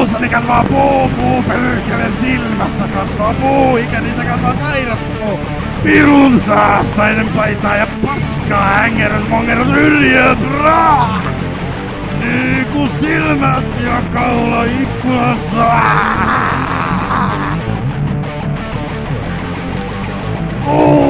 Suussani kasvaa puu, perkele silmässä kasvaa puu, ikänissä kasvaa sairas puu. Pirun saastainen paita ja paskaa, hängerys, mongerus, yrjöt, raa! Niinku silmät ja kaula ikkunassa.